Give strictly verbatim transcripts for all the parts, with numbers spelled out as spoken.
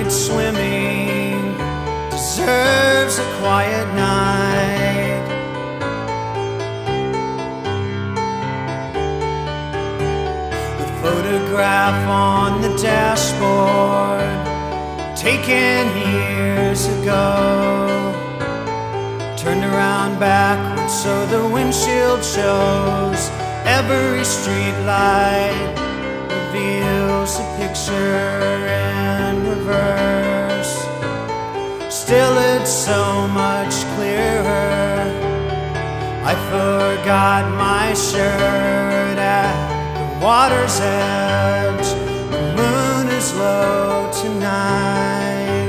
Night swimming deserves a quiet night. The photograph on the dashboard, taken years ago, turned around backwards so the windshield shows. Every street light reveals a picture in reverse. Still it's so much clearer. I forgot my shirt at the water's edge. The moon is low tonight.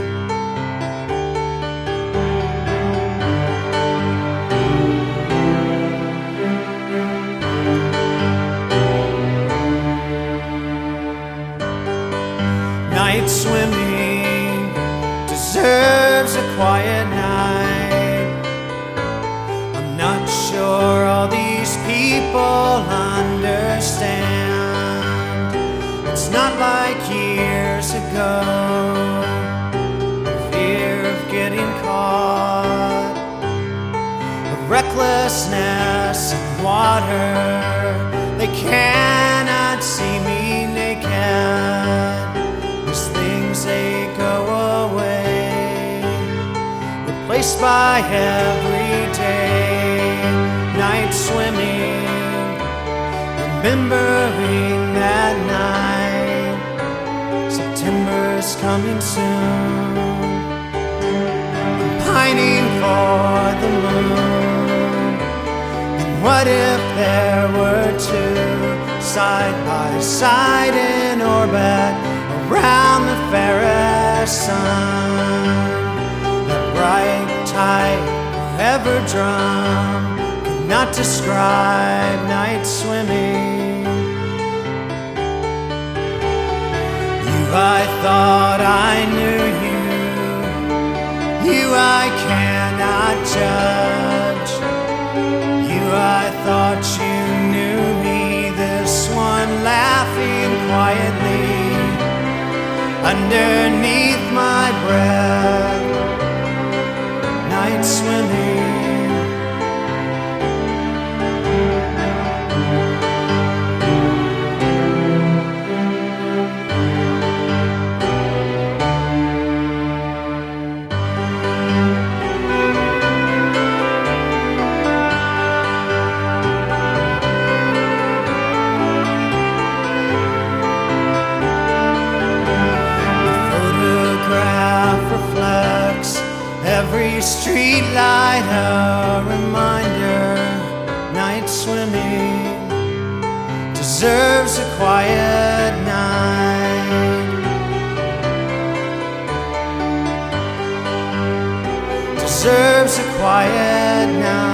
Night swimming deserves a quiet night. I'm not sure all these people understand. It's not like years ago, the fear of getting caught, the recklessness in water. They cannot see me naked. These things, they go away, replaced by everyday. Night swimming, remembering that night. September's coming soon. I'm pining for the moon. And what if there were two, side by side in orbit, around the fairest sun? That bright, tight, forever drum could not describe night swimming. You, I thought I knew you. You, I cannot judge. You, I thought you knew me. This one laughing quietly underneath my breath. Night swimming. Every street light a reminder. Night swimming deserves a quiet night. Deserves a quiet night.